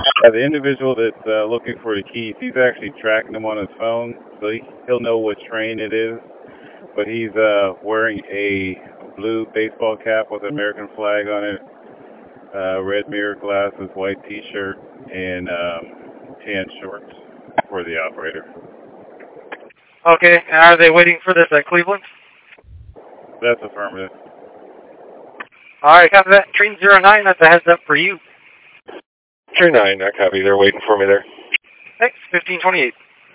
The individual that's looking for the keys, he's actually tracking them on his phone, so he'll know what train it is. But he's wearing a blue baseball cap with an American flag on it, red mirror glasses, white T-shirt, and tan shorts for the operator. Okay, and are they waiting for this at Cleveland? That's affirmative. All right, copy that. Train 09, that's a heads up for you. Train 9, I copy. They're waiting for me there. Thanks, 1528.